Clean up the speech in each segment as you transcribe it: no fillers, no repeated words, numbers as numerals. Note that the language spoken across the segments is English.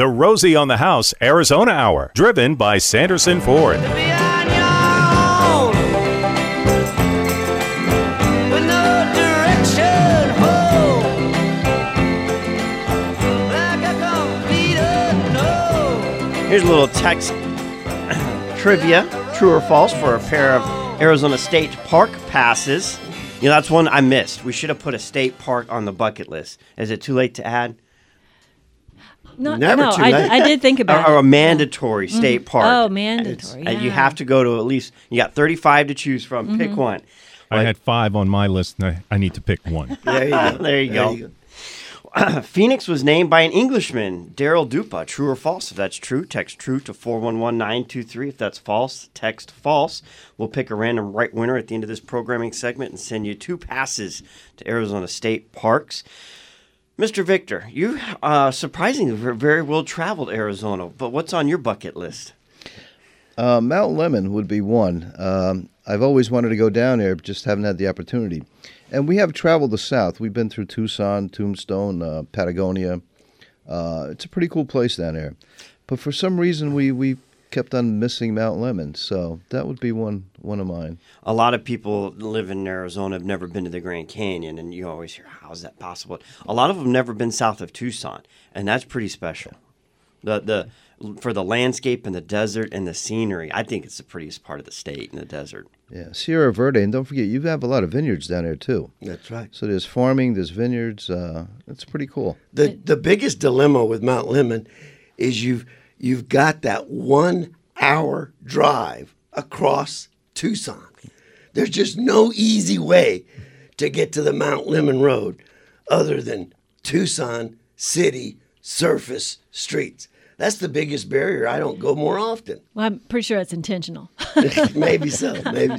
The Rosie on the House Arizona Hour, driven by Sanderson Ford. Here's a little text trivia, true or false, for a pair of Arizona State Park passes. You know, that's one I missed. We should have put a state park on the bucket list. Is it too late to add? Never too late. I did think about Or it. a mandatory state park. Oh, mandatory. And you have to go to at least, you got 35 to choose from. Pick one. I had 5 on my list, and I need to pick one. There you go. There you go. Phoenix was named by an Englishman, Daryl Dupa. True or false? If that's true, text true to 411923. If that's false, text false. We'll pick a random right winner at the end of this programming segment and send you 2 passes to Arizona State Parks. Mr. Victor, you surprisingly very well traveled Arizona, but what's on your bucket list? Mount Lemmon would be one. I've always wanted to go down there, just haven't had the opportunity. And we have traveled the south. We've been through Tucson, Tombstone, Patagonia. It's a pretty cool place down there. But for some reason, we kept on missing Mount Lemmon. So that would be one of mine. A lot of people live in Arizona have never been to the Grand Canyon, and you always hear, how is that possible? A lot of them have never been south of Tucson, and that's pretty special. For the landscape and the desert and the scenery, I think it's the prettiest part of the state in the desert. Yeah, Sierra Verde, and don't forget, you have a lot of vineyards down there too. That's right. So there's farming, there's vineyards. It's pretty cool. The biggest dilemma with Mount Lemmon is you've got that 1 hour drive across Tucson. There's just no easy way to get to the Mount Lemmon Road other than Tucson City surface streets. That's the biggest barrier. I don't go more often. Well, I'm pretty sure it's intentional. Maybe so.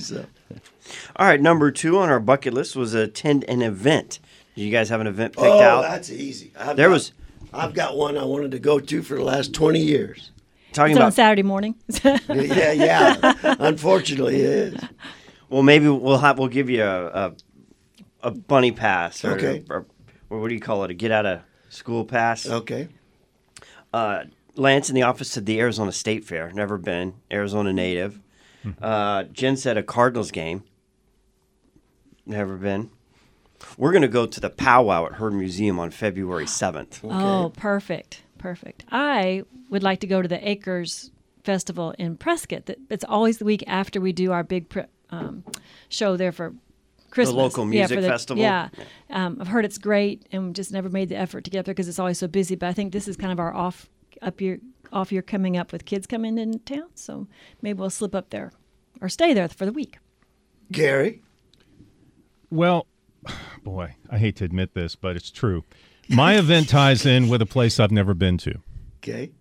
All right, number 2 on our bucket list was attend an event. Did you guys have an event picked out? Oh, that's easy. I've got one I wanted to go to for the last 20 years. Talking It's on about Saturday morning. Yeah. Unfortunately, it is. Well, maybe we'll give you a bunny pass, or, Okay. or what do you call it? A get out of school pass. Okay. Lance in the office said the Arizona State Fair. Never been. Arizona native. Jen said a Cardinals game. Never been. We're going to go to the powwow at Hearn Museum on February 7th. Oh, perfect. I would like to go to the Acres Festival in Prescott. It's always the week after we do our big show there for Christmas. The local music for festival? Yeah. I've heard it's great, and we've just never made the effort to get there because it's always so busy. But I think this is kind of our off year coming up with kids coming into town. So maybe we'll slip up there or stay there for the week. Gary? Well, boy, I hate to admit this, but it's true. My event ties in with a place I've never been to. Okay.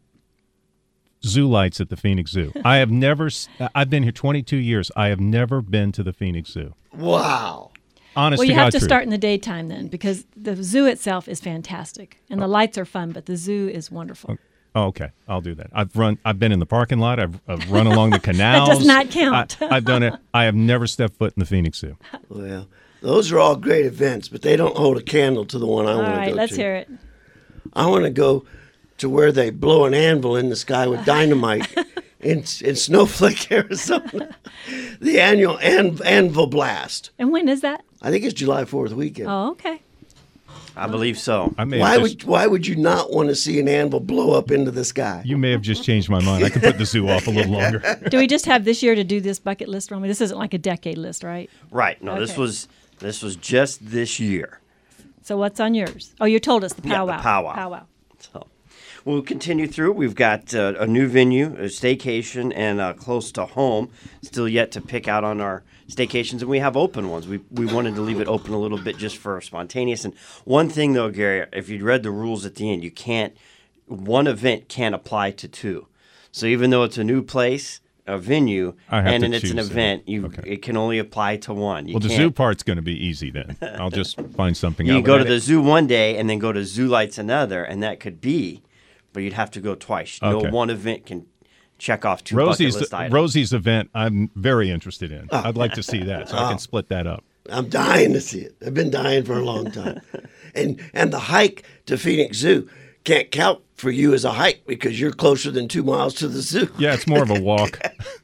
Zoo lights at the Phoenix Zoo. I've been here 22 years. I have never been to the Phoenix Zoo. Wow. Honest Well, to you God have to truth. start in the daytime then, because the zoo itself is fantastic and the lights are fun, but the zoo is wonderful. Oh, okay. I'll do that. I've been in the parking lot. I've run along the canals. That does not count. I've done it. I have never stepped foot in the Phoenix Zoo. Well, those are all great events, but they don't hold a candle to the one I All want to go to. right, let's hear it. I want to go to where they blow an anvil in the sky with dynamite in Snowflake, Arizona. The annual Anvil Blast. And when is that? I think it's July 4th weekend. Oh, okay. I believe so. I may have Why would you not want to see an anvil blow up into the sky? You may have just changed my mind. I could put the zoo off a little longer. Do we just have this year to do this bucket list, Romy? This isn't like a decade list, right? Right. No, this Okay. was just this year. So what's on yours? Oh, you told us the Yeah, the powwow. powwow. Powwow. So we'll continue through. We've got a new venue, a staycation, and close to home. Still yet to pick out on our staycations, and we have open ones. We wanted to leave it open a little bit just for spontaneous. And one thing, though, Gary, if you'd read the rules at the end, one event can't apply to 2. So even though it's a new place, a venue, I have and to then it's an choose event, then. Okay. it can only apply to one. Well, the zoo part's going to be easy then. I'll just find something You out. can go to the zoo one day and then go to Zoo Lights another, and that could be, but you'd have to go twice. Okay. No one event can check off 2 bucket list items. Rosie's event, I'm very interested in. I'd like to see that, so I can split that up. I'm dying to see it. I've been dying for a long time. And the hike to Phoenix Zoo can't count for you as a hike because you're closer than 2 miles to the zoo. Yeah, it's more of a walk.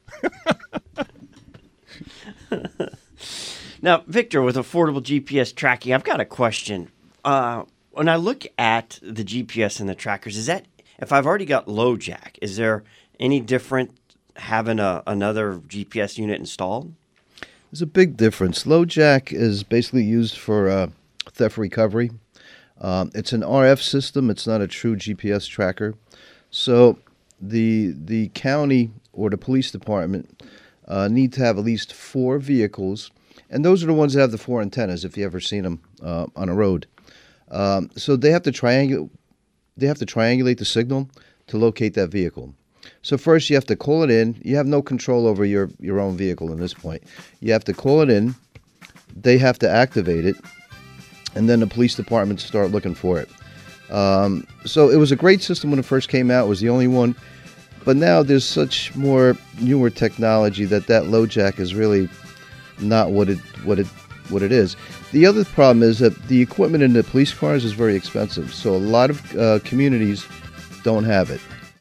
Now, Victor, with affordable GPS tracking, I've got a question. When I look at the GPS and the trackers, is that if I've already got LoJack, is there any different having another GPS unit installed? There's a big difference. LoJack is basically used for theft recovery. It's an RF system. It's not a true GPS tracker. So the county or the police department need to have at least 4 vehicles, and those are the ones that have the 4 antennas. If you ever seen them on a road, so they have to triangulate the signal to locate that vehicle. So first you have to call it in. You have no control over your own vehicle at this point. You have to call it in. They have to activate it, and then the police department start looking for it. So it was a great system when it first came out. It was the only one. But now there's such more newer technology that LoJack is really not what it is. The other problem is that the equipment in the police cars is very expensive. So a lot of communities don't have it.